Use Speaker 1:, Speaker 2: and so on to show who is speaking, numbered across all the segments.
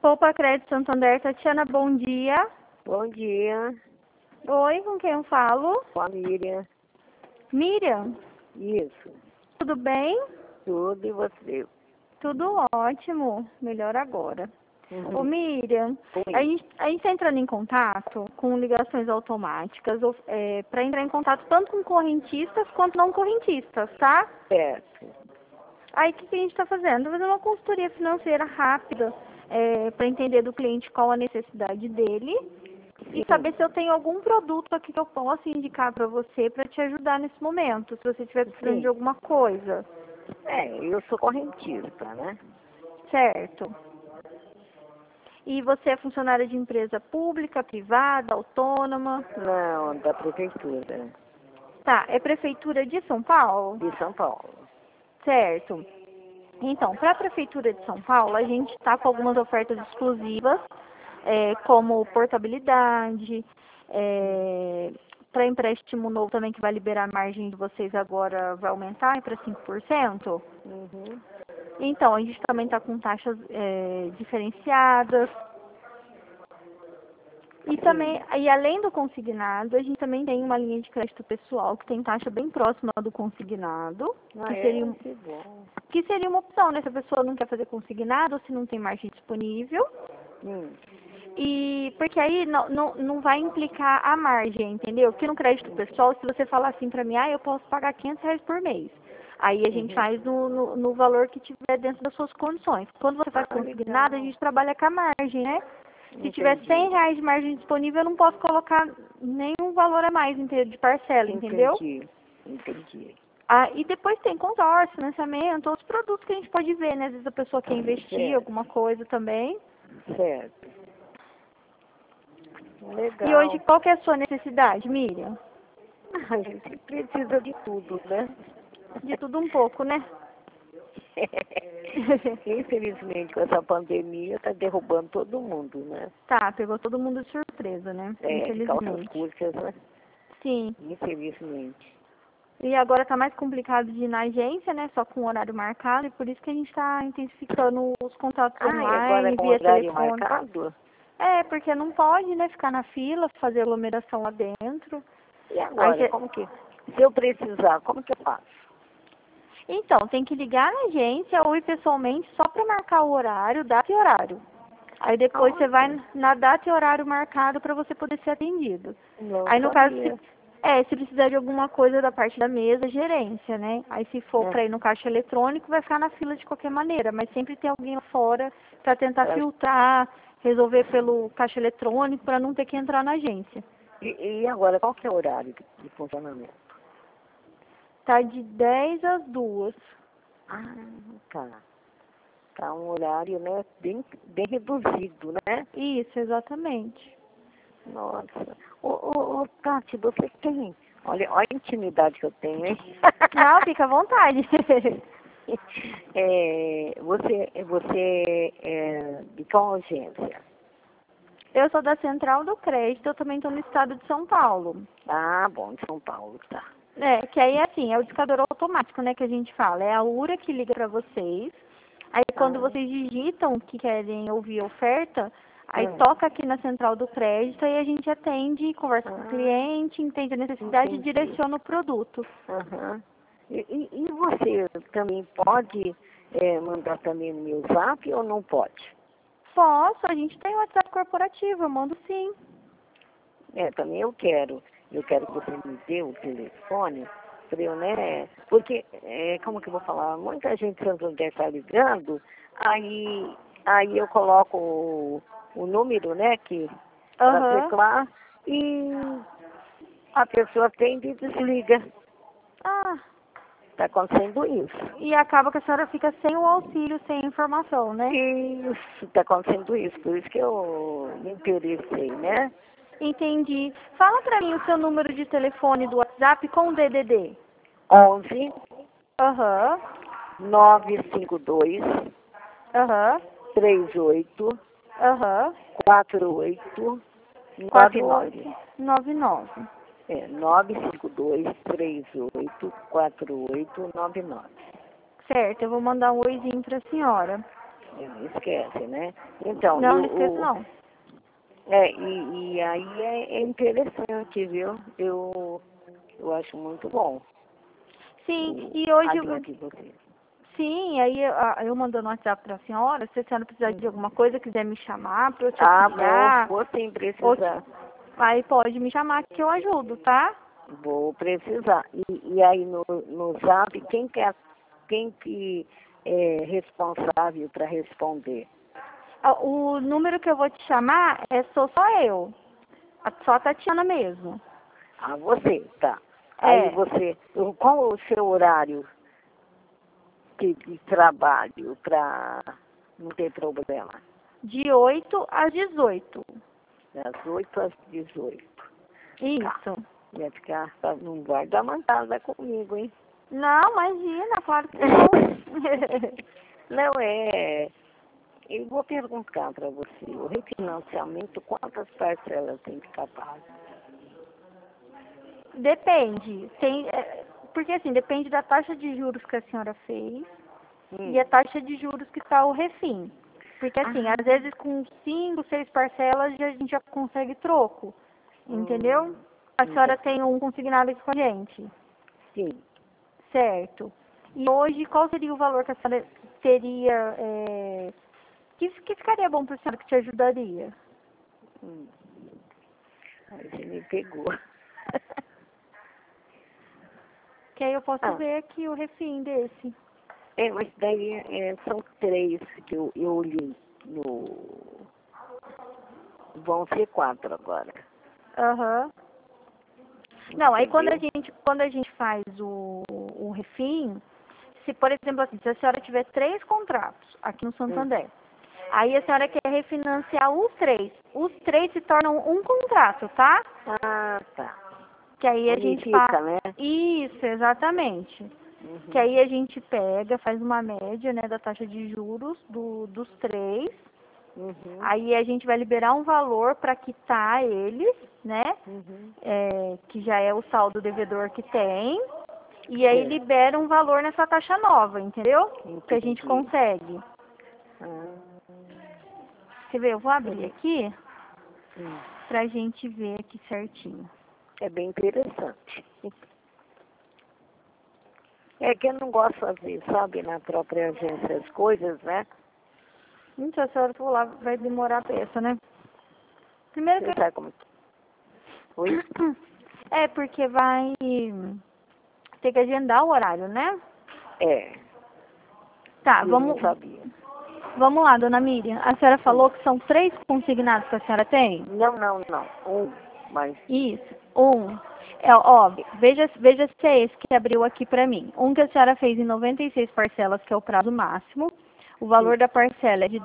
Speaker 1: Poupa Crédito Santander, Tatiana, bom dia.
Speaker 2: Bom dia,
Speaker 1: Oi, com quem eu falo?
Speaker 2: com a Miriam.
Speaker 1: Miriam,
Speaker 2: Isso,
Speaker 1: tudo bem?
Speaker 2: tudo e você?
Speaker 1: Tudo ótimo, melhor agora. Ô
Speaker 2: Uhum.
Speaker 1: Miriam,
Speaker 2: Oi.
Speaker 1: a gente está entrando em contato com ligações automáticas para entrar em contato tanto com correntistas quanto não correntistas, tá?
Speaker 2: Certo.
Speaker 1: Aí o que a gente está fazendo? Fazendo uma consultoria financeira rápida para entender do cliente qual a necessidade dele e saber se eu tenho algum produto aqui que eu possa indicar para você para te ajudar nesse momento, se você estiver precisando de
Speaker 2: Sim.
Speaker 1: alguma coisa,
Speaker 2: Eu sou correntista, né?
Speaker 1: certo? E você é funcionária de empresa pública, privada, autônoma?
Speaker 2: Não, da prefeitura
Speaker 1: Tá, é Prefeitura de São Paulo?
Speaker 2: de São Paulo.
Speaker 1: Certo. Então, para a Prefeitura de São Paulo, a gente está com algumas ofertas exclusivas, como portabilidade, para empréstimo novo também, que vai liberar a margem de vocês agora, vai aumentar para 5%.
Speaker 2: Uhum.
Speaker 1: Então, a gente também está com taxas diferenciadas. E também, e além do consignado, a gente também tem uma linha de crédito pessoal que tem taxa bem próxima do consignado,
Speaker 2: Ah, que bom.
Speaker 1: que seria uma opção, né? Se a pessoa não quer fazer consignado, ou se não tem margem disponível.
Speaker 2: Hum.
Speaker 1: E porque aí não vai implicar a margem, entendeu? Porque no crédito pessoal, se você falar assim pra mim, eu posso pagar R$ 500 por mês. Aí a gente faz no valor que tiver dentro das suas condições. Quando você faz consignado, a gente trabalha com a margem, né? Se tiver R$ 100 de margem disponível, eu não posso colocar nenhum valor a mais inteiro de parcela, entendeu?
Speaker 2: Entendi.
Speaker 1: E depois tem consórcio, financiamento, outros produtos que a gente pode ver, né? Às vezes a pessoa quer investir em
Speaker 2: Certo.
Speaker 1: alguma coisa também.
Speaker 2: Certo. Legal.
Speaker 1: E hoje, qual que é a sua necessidade, Miriam?
Speaker 2: A gente precisa de tudo, né?
Speaker 1: De tudo um pouco, né?
Speaker 2: Infelizmente, com essa pandemia, está derrubando todo mundo, né?
Speaker 1: Tá, pegou todo mundo de surpresa, né?
Speaker 2: De calças
Speaker 1: Infelizmente.
Speaker 2: curtas, né?
Speaker 1: Sim.
Speaker 2: Infelizmente.
Speaker 1: E agora tá mais complicado de ir na agência, né? Só com horário marcado, e por isso que a gente tá intensificando os contatos
Speaker 2: E agora
Speaker 1: online,
Speaker 2: com
Speaker 1: via
Speaker 2: horário
Speaker 1: telefone.
Speaker 2: marcado?
Speaker 1: Porque não pode, né? Ficar na fila, fazer aglomeração lá dentro.
Speaker 2: E
Speaker 1: Aí
Speaker 2: agora, como que... Se eu precisar, como que eu faço?
Speaker 1: Então, tem que ligar na agência ou ir pessoalmente só para marcar o horário, data e horário. Aí depois você vai na data e horário marcado para você poder ser atendido.
Speaker 2: Não
Speaker 1: Aí no caso,
Speaker 2: sabia.
Speaker 1: se precisar de alguma coisa da parte da mesa, gerência, né? Aí se for para ir no caixa eletrônico, vai ficar na fila de qualquer maneira, mas sempre tem alguém lá fora para tentar filtrar, resolver pelo caixa eletrônico para não ter que entrar na agência.
Speaker 2: E agora, qual que é o horário de funcionamento?
Speaker 1: Tá de 10 às 2.
Speaker 2: Ah, tá. Tá um horário, né, bem reduzido, né?
Speaker 1: Isso, exatamente.
Speaker 2: Nossa. Ô, Tati, você tem... Olha a intimidade que eu tenho, hein?
Speaker 1: Não, fica à vontade.
Speaker 2: Você é de qual agência?
Speaker 1: Eu sou da Central do Crédito, eu também estou no estado de São Paulo.
Speaker 2: Ah, bom, de São Paulo, tá.
Speaker 1: Que aí assim, é o discador automático, né, que a gente fala. É a URA que liga para vocês. Aí quando vocês digitam que querem ouvir oferta, aí toca aqui na Central do Crédito e a gente atende, conversa com o cliente, entende a necessidade e direciona o produto.
Speaker 2: Aham. E você também pode mandar também no meu zap ou não pode?
Speaker 1: Posso, a gente tem o WhatsApp corporativo, eu mando sim.
Speaker 2: Também eu quero. Eu quero que você me dê o telefone para eu, né? Porque, como que eu vou falar? Muita gente Santander está ligando, aí eu coloco o número, né, que para teclar e a pessoa atende e desliga.
Speaker 1: Ah,
Speaker 2: Está acontecendo isso.
Speaker 1: e acaba que a senhora fica sem o auxílio, sem a informação, né?
Speaker 2: Isso, está acontecendo isso. Por isso que eu me interessei, né?
Speaker 1: Entendi. Fala pra mim o seu número de telefone do WhatsApp com o DDD.
Speaker 2: 11
Speaker 1: Aham,
Speaker 2: 952
Speaker 1: aham,
Speaker 2: 38
Speaker 1: aham.
Speaker 2: 48 99.
Speaker 1: 4899.
Speaker 2: 952 38 48 99.
Speaker 1: Certo, eu vou mandar um oizinho pra senhora.
Speaker 2: Não esquece, né? Então,
Speaker 1: Não, não esqueço não.
Speaker 2: e aí é interessante, viu? Eu acho muito bom
Speaker 1: Sim, e hoje,
Speaker 2: a de vocês.
Speaker 1: sim, aí eu mandando um WhatsApp pra senhora, se a senhora precisar de alguma coisa, quiser me chamar pra eu te auxiliar,
Speaker 2: Vou sim
Speaker 1: ou
Speaker 2: precisar.
Speaker 1: aí pode me chamar que eu ajudo, tá?
Speaker 2: Vou precisar. E aí no Zap, quem que é responsável para responder?
Speaker 1: O número que eu vou te chamar sou só eu, só a Tatiana mesmo.
Speaker 2: Você, tá. Aí
Speaker 1: É,
Speaker 2: você, qual o seu horário de trabalho para não ter problema?
Speaker 1: de 8 às 18.
Speaker 2: Das 8 às 18. Tá.
Speaker 1: Isso.
Speaker 2: Vai ficar, não vai dar mancada comigo, hein?
Speaker 1: Não, imagina, claro que não.
Speaker 2: Não, eu vou perguntar para você, o refinanciamento, quantas parcelas tem que ficar pagas?
Speaker 1: Depende. Porque assim, depende da taxa de juros que a senhora fez e
Speaker 2: Hum.
Speaker 1: a taxa de juros que está o refim. Porque assim, às vezes com 5, 6 parcelas a gente já consegue troco. Entendeu? A senhora
Speaker 2: Entendi.
Speaker 1: tem um consignado aqui com a gente.
Speaker 2: Sim.
Speaker 1: Certo. E hoje, qual seria o valor que a senhora teria, que ficaria bom para a senhora, que te ajudaria?
Speaker 2: Hum. Aí você me pegou.
Speaker 1: Que aí eu posso
Speaker 2: Ah,
Speaker 1: ver aqui o refim desse.
Speaker 2: mas daí são 3 que eu li no... Vão ser 4 agora.
Speaker 1: Aham. Não, aí
Speaker 2: Entendeu?
Speaker 1: quando a gente faz o refim, se por exemplo assim, se a senhora tiver 3 contratos aqui no
Speaker 2: Hum.
Speaker 1: Santander, aí a senhora quer refinanciar os três se tornam um contrato, tá?
Speaker 2: Tá.
Speaker 1: Que aí a gente
Speaker 2: Unifica,
Speaker 1: faz.
Speaker 2: né?
Speaker 1: Isso, exatamente. Que
Speaker 2: Uhum.
Speaker 1: aí a gente pega, faz uma média, né, da taxa de juros dos três.
Speaker 2: Uhum.
Speaker 1: Aí a gente vai liberar um valor para quitar eles, né?
Speaker 2: Uhum.
Speaker 1: Que já é o saldo devedor que tem. E aí
Speaker 2: Certo.
Speaker 1: libera um valor nessa taxa nova, entendeu? Que a gente
Speaker 2: Entendi.
Speaker 1: consegue.
Speaker 2: Ah,
Speaker 1: Quer ver? Eu vou abrir aqui
Speaker 2: hum.
Speaker 1: pra gente ver aqui certinho.
Speaker 2: É bem interessante. É que eu não gosto de fazer, sabe, na própria agência as coisas, né?
Speaker 1: Se a senhora for lá, vai demorar a peça, né? Primeiro
Speaker 2: Você
Speaker 1: que...
Speaker 2: sabe como... Oi?
Speaker 1: É, porque vai ter que agendar o horário, né?
Speaker 2: É,
Speaker 1: Tá,
Speaker 2: eu não sabia.
Speaker 1: vamos lá, dona Miriam. A senhora
Speaker 2: Hum.
Speaker 1: falou que são 3 consignados que a senhora tem?
Speaker 2: Não, não, não. Mas...
Speaker 1: Isso. Veja se é esse que abriu aqui pra mim. Um que a senhora fez em 96 parcelas, que é o prazo máximo. O valor da parcela é de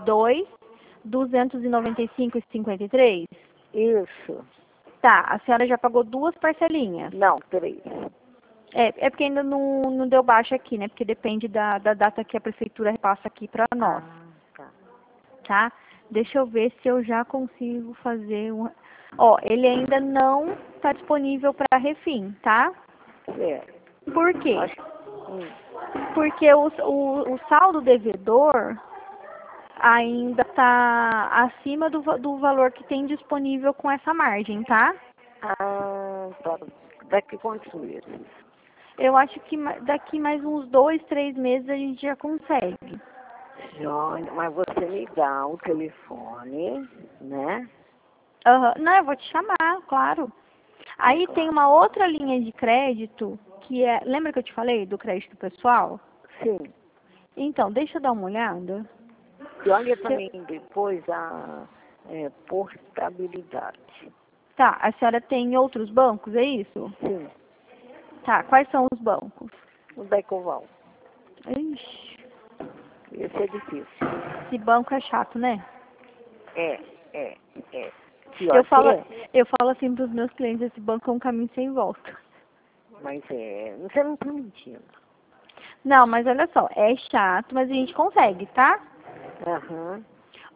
Speaker 1: 2.295,53.
Speaker 2: Isso.
Speaker 1: Tá, a senhora já pagou 2 parcelinhas.
Speaker 2: Não, 3.
Speaker 1: É porque ainda não deu baixa aqui, né? Porque depende da data que a prefeitura repassa aqui pra nós,
Speaker 2: Tá.
Speaker 1: tá? Deixa eu ver se eu já consigo fazer um... Ó, ele ainda não está disponível para refim, tá?
Speaker 2: Certo.
Speaker 1: Por quê?
Speaker 2: Acho... Hum.
Speaker 1: Porque o saldo devedor ainda está acima do valor que tem disponível com essa margem, tá?
Speaker 2: Tá. Daqui quantos meses?
Speaker 1: Eu acho que daqui mais uns 2, 3 meses a gente já consegue.
Speaker 2: Olha, mas você me dá o telefone, né?
Speaker 1: Aham. Não, eu vou te chamar, claro. Aí tem
Speaker 2: Claro.
Speaker 1: uma outra linha de crédito que é... Lembra que eu te falei do crédito pessoal?
Speaker 2: Sim.
Speaker 1: Então, deixa eu dar uma olhada.
Speaker 2: E olha também depois a portabilidade.
Speaker 1: Tá, a senhora tem outros bancos, é isso?
Speaker 2: Sim.
Speaker 1: Tá, quais são os bancos?
Speaker 2: O da Ecoval.
Speaker 1: Ixi,
Speaker 2: Esse é difícil.
Speaker 1: esse banco é chato, né?
Speaker 2: É.
Speaker 1: Eu
Speaker 2: Pior que
Speaker 1: falo,
Speaker 2: é.
Speaker 1: eu falo assim pros meus clientes, esse banco é um caminho sem volta.
Speaker 2: Mas você não tá mentindo.
Speaker 1: Não, mas olha só, é chato, mas a gente consegue, tá?
Speaker 2: Aham.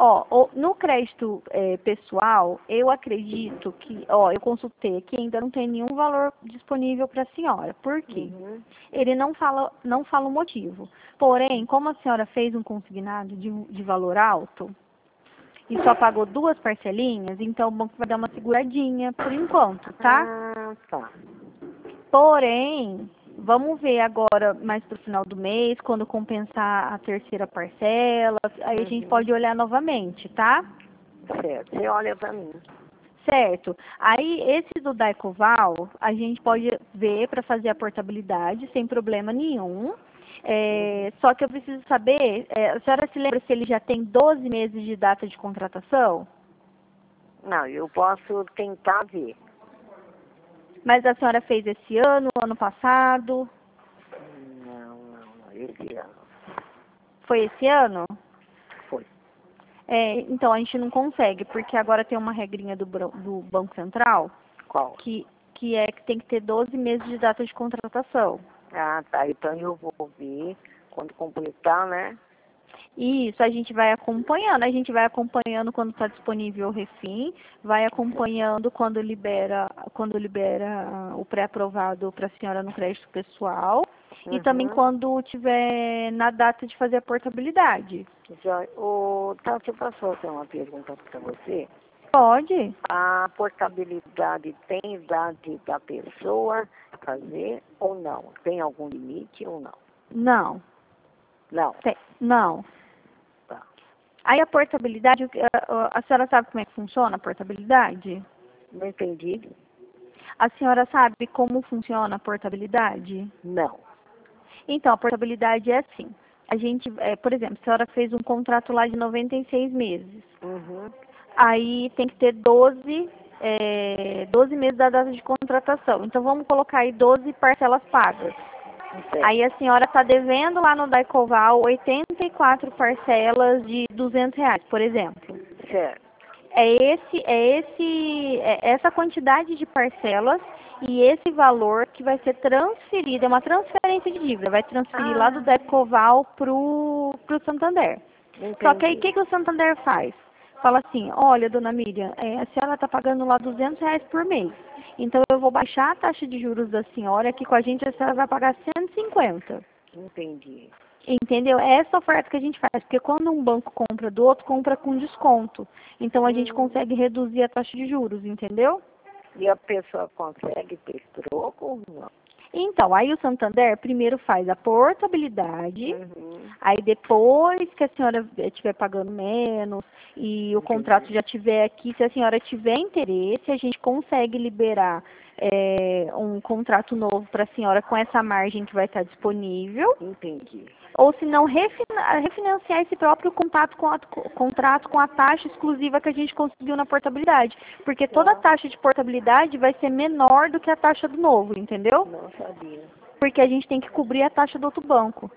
Speaker 1: No crédito pessoal, eu acredito que, eu consultei aqui, ainda não tem nenhum valor disponível para a senhora. Por quê? Ele não fala o motivo. Porém, como a senhora fez um consignado de valor alto e só pagou 2 parcelinhas, então o banco vai dar uma seguradinha por enquanto, tá?
Speaker 2: Ah, tá.
Speaker 1: Porém, vamos ver agora mais pro final do mês, quando compensar a terceira parcela, aí a gente pode olhar novamente, tá?
Speaker 2: Certo. Você olha para mim.
Speaker 1: Certo. Aí, esse do Daicoval, a gente pode ver para fazer a portabilidade sem problema nenhum. Só que eu preciso saber, a senhora se lembra se ele já tem 12 meses de data de contratação?
Speaker 2: Não, eu posso tentar ver.
Speaker 1: Mas a senhora fez esse ano passado?
Speaker 2: Não, esse ano.
Speaker 1: Foi esse ano?
Speaker 2: Foi.
Speaker 1: Então, a gente não consegue, porque agora tem uma regrinha do Banco Central
Speaker 2: Qual?
Speaker 1: que tem que ter 12 meses de data de contratação.
Speaker 2: Ah, tá. Então eu vou ver quando completar, né?
Speaker 1: Isso, a gente vai acompanhando quando está disponível o refim, vai acompanhando quando libera o pré-aprovado para a senhora no crédito pessoal e também quando tiver na data de fazer a portabilidade.
Speaker 2: Já, Tati, eu posso fazer uma pergunta para você?
Speaker 1: Pode?
Speaker 2: A portabilidade tem idade da pessoa fazer ou não? Tem algum limite ou não?
Speaker 1: Não.
Speaker 2: Não.
Speaker 1: Não.
Speaker 2: Tá.
Speaker 1: Aí a portabilidade, a senhora sabe como é que funciona a portabilidade?
Speaker 2: Não entendi?
Speaker 1: A senhora sabe como funciona a portabilidade?
Speaker 2: Não.
Speaker 1: Então, a portabilidade é assim. A gente, por exemplo, a senhora fez um contrato lá de 96 meses. Aí tem que ter 12 meses da data de contratação. Então, vamos colocar aí 12 parcelas pagas.
Speaker 2: Certo.
Speaker 1: Aí a senhora está devendo lá no Daicoval 84 parcelas de R$ 200, por exemplo.
Speaker 2: Certo.
Speaker 1: Essa quantidade de parcelas e esse valor que vai ser transferido, é uma transferência de dívida, vai transferir lá do Daicoval pro Santander.
Speaker 2: Entendi.
Speaker 1: Só que aí o que o Santander faz? Fala assim, olha, dona Miriam, a senhora está pagando lá R$ 200 por mês. Então eu vou baixar a taxa de juros da senhora, aqui com a gente a senhora vai pagar 150.
Speaker 2: Entendi.
Speaker 1: Entendeu? É essa oferta que a gente faz, porque quando um banco compra do outro, compra com desconto. Então a gente consegue reduzir a taxa de juros, entendeu?
Speaker 2: E a pessoa consegue ter troco ou não?
Speaker 1: Então, aí o Santander primeiro faz a portabilidade, aí depois que a senhora estiver pagando menos e o contrato já estiver aqui, se a senhora tiver interesse, a gente consegue liberar um contrato novo para a senhora com essa margem que vai estar disponível.
Speaker 2: Entendi.
Speaker 1: Ou se não, refinanciar esse próprio contrato com a taxa exclusiva que a gente conseguiu na portabilidade. Porque toda a taxa de portabilidade vai ser menor do que a taxa do novo, entendeu?
Speaker 2: Não sabia.
Speaker 1: Porque a gente tem que cobrir a taxa do outro banco.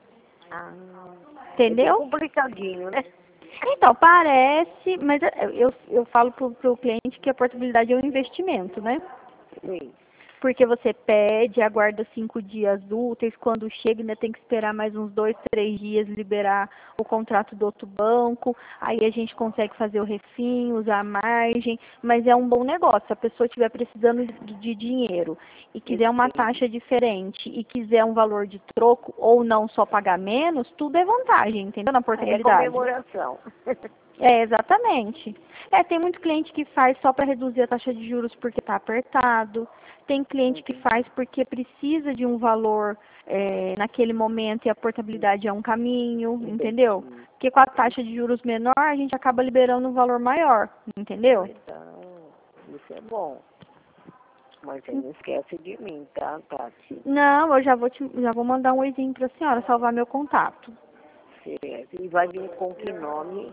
Speaker 1: Entendeu?
Speaker 2: É complicadinho, né?
Speaker 1: Então, parece, mas eu falo pro cliente que a portabilidade é um investimento, né?
Speaker 2: Sim.
Speaker 1: Porque você pede, aguarda 5 dias úteis, quando chega ainda tem que esperar mais uns 2, 3 dias liberar o contrato do outro banco, aí a gente consegue fazer o refim, usar a margem, mas é um bom negócio. Se a pessoa estiver precisando de dinheiro e quiser uma taxa diferente e quiser um valor de troco ou não só pagar menos, tudo é vantagem, entendeu? Na portabilidade.
Speaker 2: É comemoração.
Speaker 1: Exatamente. Tem muito cliente que faz só para reduzir a taxa de juros porque está apertado. Tem cliente que faz porque precisa de um valor naquele momento e a portabilidade é um caminho, entendeu? Porque com a taxa de juros menor, a gente acaba liberando um valor maior, entendeu?
Speaker 2: Então, isso é bom. Mas você não esquece de mim, tá, Tati?
Speaker 1: Não, eu já vou mandar um oizinho para a senhora, salvar meu contato.
Speaker 2: Certo. E vai vir com que nome?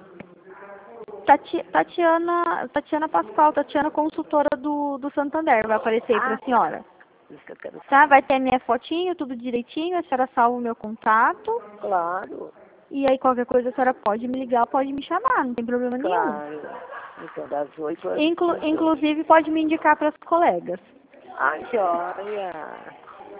Speaker 1: Tatiana Pascoal, Tatiana consultora do Santander, vai aparecer aí para a senhora.
Speaker 2: Isso que eu quero saber.
Speaker 1: Tá, vai ter minha fotinho, tudo direitinho, a senhora salva o meu contato.
Speaker 2: Claro.
Speaker 1: E aí qualquer coisa a senhora pode me ligar, pode me chamar, não tem problema nenhum.
Speaker 2: Claro. Então, das 8 às
Speaker 1: Inclusive pode me indicar para as colegas.
Speaker 2: Ai, joia.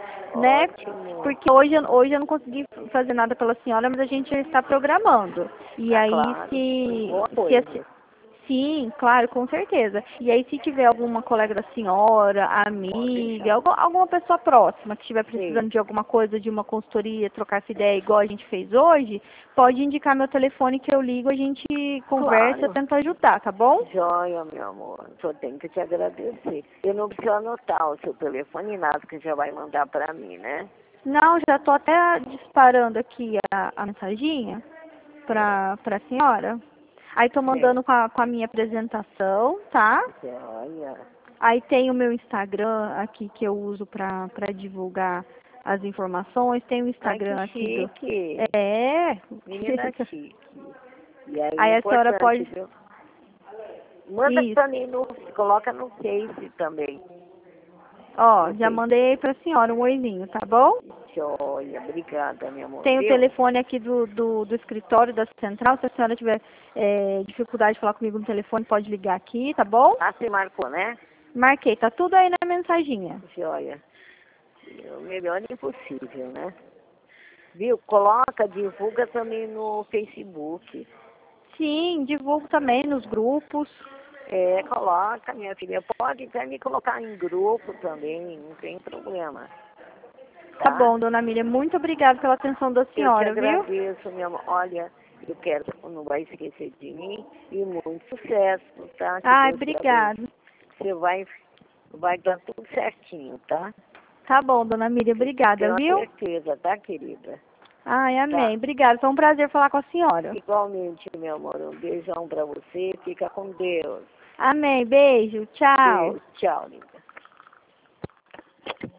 Speaker 1: né?
Speaker 2: Ótimo.
Speaker 1: Porque hoje eu não consegui fazer nada pela senhora, mas a gente já está programando. E aí,
Speaker 2: Claro. Boa
Speaker 1: se
Speaker 2: coisa.
Speaker 1: sim, claro, com certeza. E aí, se tiver alguma colega da senhora,
Speaker 2: Pode
Speaker 1: amiga,
Speaker 2: deixar.
Speaker 1: alguma pessoa próxima que estiver
Speaker 2: Sim.
Speaker 1: precisando de alguma coisa, de uma consultoria, trocar essa ideia igual a gente fez hoje, pode indicar meu telefone que eu ligo, a gente conversa,
Speaker 2: Claro.
Speaker 1: tenta ajudar, tá bom?
Speaker 2: Joia, meu amor. Só tenho que te agradecer. Eu não preciso anotar o seu telefone e nada que já vai mandar para mim, né?
Speaker 1: Não, já tô até disparando aqui a mensaginha pra senhora. Aí tô mandando
Speaker 2: Certo.
Speaker 1: com a minha apresentação, tá?
Speaker 2: Joia.
Speaker 1: Aí tem o meu Instagram aqui que eu uso pra divulgar as informações. Tem o
Speaker 2: Ai, que
Speaker 1: Instagram aqui do...
Speaker 2: chique.
Speaker 1: É.
Speaker 2: Menina chique. E aí,
Speaker 1: Aí a senhora
Speaker 2: importante,
Speaker 1: pode...
Speaker 2: viu? Manda
Speaker 1: Isso.
Speaker 2: pra mim, coloca no Face também.
Speaker 1: Ó,
Speaker 2: No
Speaker 1: já
Speaker 2: Face.
Speaker 1: mandei aí pra senhora um oizinho, tá bom?
Speaker 2: Joia. Obrigada, meu amor.
Speaker 1: Tem o
Speaker 2: Viu?
Speaker 1: telefone aqui do escritório da central. Se a senhora tiver dificuldade de falar comigo no telefone, pode ligar aqui, tá bom?
Speaker 2: Ah, você marcou, né?
Speaker 1: Marquei, tá tudo aí na mensaginha.
Speaker 2: Joia. O melhor é impossível, né? Viu? Coloca, divulga também no Facebook.
Speaker 1: Sim, divulgo também nos grupos.
Speaker 2: É, coloca, minha filha. Pode até me colocar em grupo também, não tem problema.
Speaker 1: Tá
Speaker 2: Tá?
Speaker 1: bom, dona Miriam, muito obrigada pela atenção da
Speaker 2: Eu te
Speaker 1: senhora, viu?
Speaker 2: agradeço, meu amor. Olha, eu quero que não vai esquecer de mim e muito sucesso, tá? Que
Speaker 1: Ai,
Speaker 2: Deus te abençoe.
Speaker 1: obrigada.
Speaker 2: Você vai dar tudo certinho, tá?
Speaker 1: Tá bom, dona Miriam, obrigada,
Speaker 2: Tenho a
Speaker 1: viu?
Speaker 2: certeza, tá, querida?
Speaker 1: Ai,
Speaker 2: Tá.
Speaker 1: amém. Obrigada, foi um prazer falar com a senhora.
Speaker 2: Igualmente, meu amor. Um beijão pra você. Fica com Deus.
Speaker 1: Amém, beijo, tchau.
Speaker 2: Beijo. Tchau, linda.